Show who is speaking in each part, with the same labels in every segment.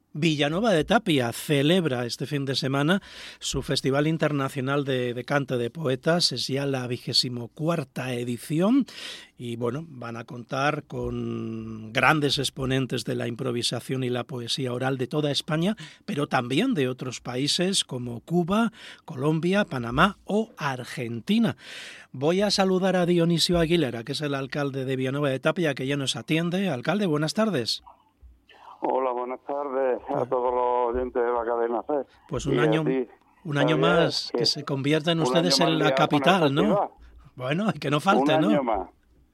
Speaker 1: Villanueva de Tapia celebra este fin de semana su Festival Internacional de Cante de Poetas. Es ya la 24ª edición y bueno, van a contar con grandes exponentes de la improvisación y la poesía oral de toda España, pero también de otros países como Cuba, Colombia, Panamá o Argentina. Voy a saludar a Dionisio Aguilera, que es el alcalde de Villanueva de Tapia, que ya nos atiende. Alcalde, buenas tardes.
Speaker 2: Hola, buenas tardes a todos los oyentes de la cadena C.
Speaker 1: Pues
Speaker 2: un
Speaker 1: año más que se conviertan ustedes en la capital, ¿no? Bueno, y que no falte,
Speaker 2: un
Speaker 1: ¿no?
Speaker 2: año más.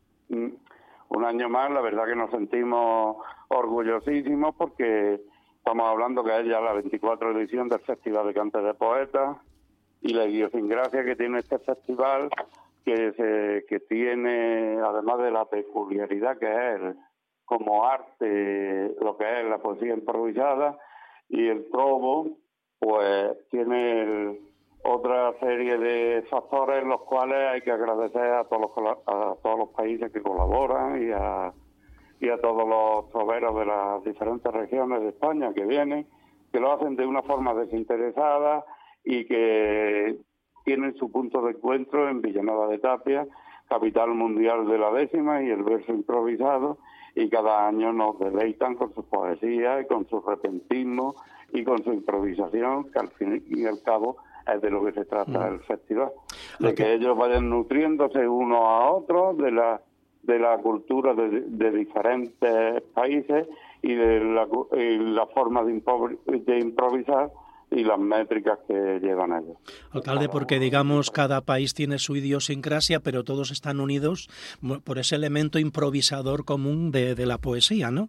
Speaker 2: Un año más, la verdad que nos sentimos orgullosísimos porque estamos hablando que es ya la 24 edición del Festival de Cante de Poetas y la idiosincrasia que tiene este festival, que tiene, además de la peculiaridad que es como arte, lo que es la poesía improvisada, y el trobo, pues tiene otra serie de factores en los cuales hay que agradecer a todos los países que colaboran y a todos los troveros de las diferentes regiones de España que vienen, que lo hacen de una forma desinteresada y que tienen su punto de encuentro en Villanueva de Tapia, capital mundial de la décima y el verso improvisado, y cada año nos deleitan con sus poesías y con su repentismo y con su improvisación, que al fin y al cabo es de lo que se trata el festival, de que ellos vayan nutriéndose unos a otros de la cultura de diferentes países y de la forma de improvisar y las métricas que llevan ellos.
Speaker 1: Alcalde, porque digamos cada país tiene su idiosincrasia, pero todos están unidos por ese elemento improvisador común de la poesía, ¿no?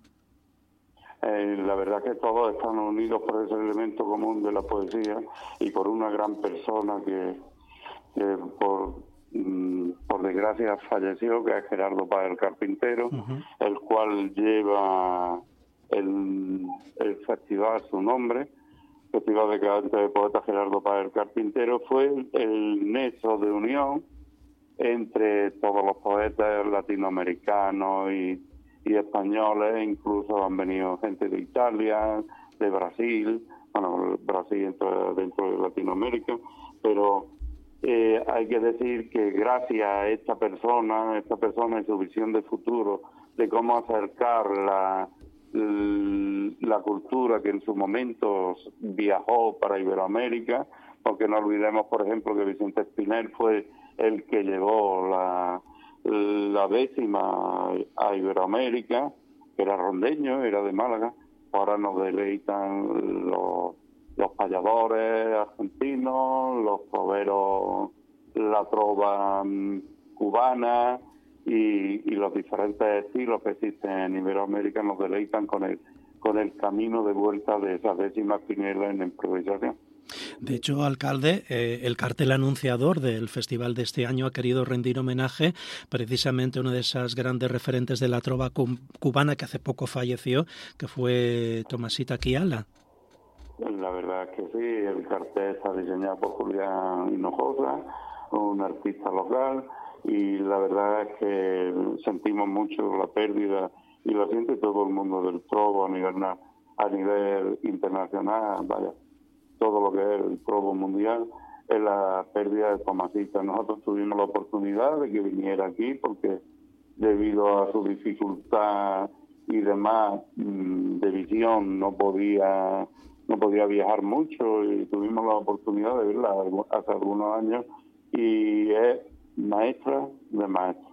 Speaker 2: La verdad que todos están unidos por ese elemento común de la poesía y por una gran persona que por desgracia falleció, que es Gerardo Páez Carpintero, el cual lleva el festival su nombre. Festival de Cante de Poetas Gerardo Páez Carpintero fue el nexo de unión entre todos los poetas latinoamericanos y españoles. Incluso han venido gente de Italia, de Brasil, bueno, Brasil entra dentro de Latinoamérica, pero hay que decir que gracias a esta persona y su visión de futuro, de cómo acercar la cultura que en su momento viajó para Iberoamérica, porque no olvidemos, por ejemplo, que Vicente Espinel fue el que llevó la décima a Iberoamérica, que era rondeño, era de Málaga. Ahora nos deleitan los payadores argentinos, los troveros, la trova cubana y los diferentes estilos que existen en Iberoamérica nos deleitan con el camino de vuelta de esa décima Spinella en la improvisación.
Speaker 1: De hecho, alcalde, el cartel anunciador del festival de este año ha querido rendir homenaje precisamente a una de esas grandes referentes de la trova cubana que hace poco falleció, que fue Tomasita Kiala.
Speaker 2: La verdad es que sí, el cartel está diseñado por Julián Hinojosa, un artista local, y la verdad es que sentimos mucho la pérdida, y lo siente todo el mundo del trovo a nivel internacional, vaya, todo lo que es el trovo mundial, es la pérdida de Tomasita. Nosotros tuvimos la oportunidad de que viniera aquí porque debido a su dificultad y demás de visión no podía viajar mucho, y tuvimos la oportunidad de verla hace algunos años, y es maestra de maestros.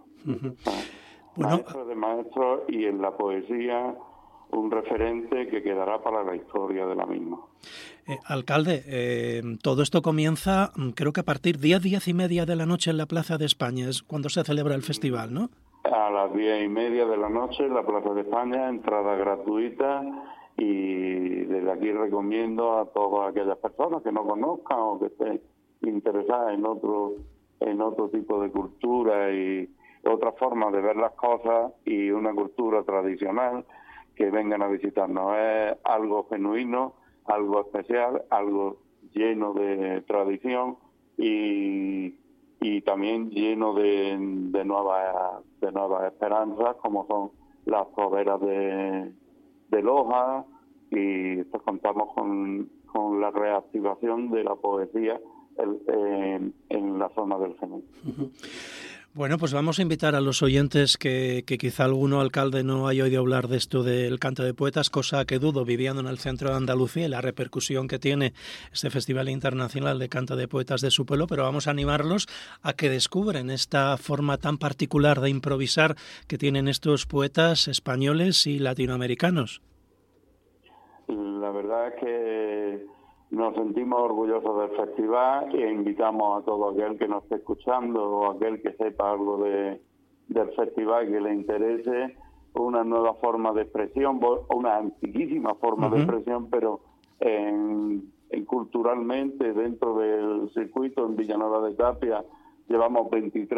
Speaker 2: Maestra de maestros, y en la poesía un referente que quedará para la historia de la misma.
Speaker 1: Alcalde, todo esto comienza, creo que a partir de 10:30 de la noche en la Plaza de España, es cuando se celebra el festival, ¿no?
Speaker 2: A las 10:30 de la noche en la Plaza de España, entrada gratuita, y desde aquí recomiendo a todas aquellas personas que no conozcan o que estén interesadas en otro tipo de cultura y otra forma de ver las cosas y una cultura tradicional, que vengan a visitarnos. Es algo genuino, algo especial, algo lleno de tradición y también lleno de nuevas esperanzas, como son las troveras de Loja y pues contamos con la reactivación de la poesía en la zona del Genil.
Speaker 1: Bueno, pues vamos a invitar a los oyentes que quizá alguno alcalde no haya oído hablar de esto del Cante de Poetas, cosa que dudo, viviendo en el centro de Andalucía y la repercusión que tiene este Festival Internacional de Cante de Poetas de su pueblo, pero vamos a animarlos a que descubren esta forma tan particular de improvisar que tienen estos poetas españoles y latinoamericanos.
Speaker 2: La verdad es que nos sentimos orgullosos del festival e invitamos a todo aquel que nos esté escuchando o aquel que sepa algo del festival que le interese, una nueva forma de expresión, una antiquísima forma de expresión, pero culturalmente dentro del circuito en Villanueva de Tapia llevamos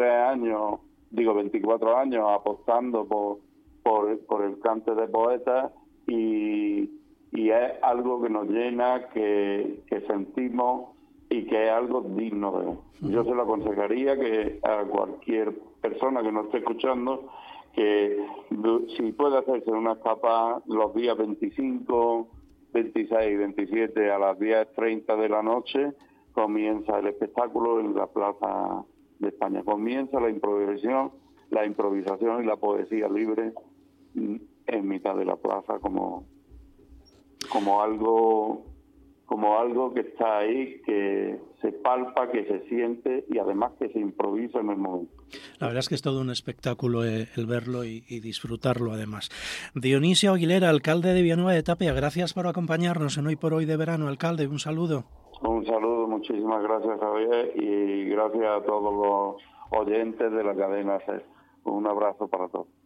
Speaker 2: 24 años apostando por el cante de poetas y es algo que nos llena, que sentimos y que es algo digno de ver. Yo se lo aconsejaría que a cualquier persona que nos esté escuchando, que si puede hacerse una escapada los días 25, 26 y 27 a las 10:30 de la noche, comienza el espectáculo en la Plaza de España. Comienza la improvisación y la poesía libre en mitad de la plaza como algo que está ahí, que se palpa, que se siente y además que se improvisa en el momento.
Speaker 1: La verdad es que es todo un espectáculo el verlo y disfrutarlo además. Dionisio Aguilera, alcalde de Villanueva de Tapia, gracias por acompañarnos en Hoy por Hoy de Verano, alcalde, un saludo.
Speaker 2: Un saludo, muchísimas gracias, Javier, y gracias a todos los oyentes de la cadena SER. Un abrazo para todos.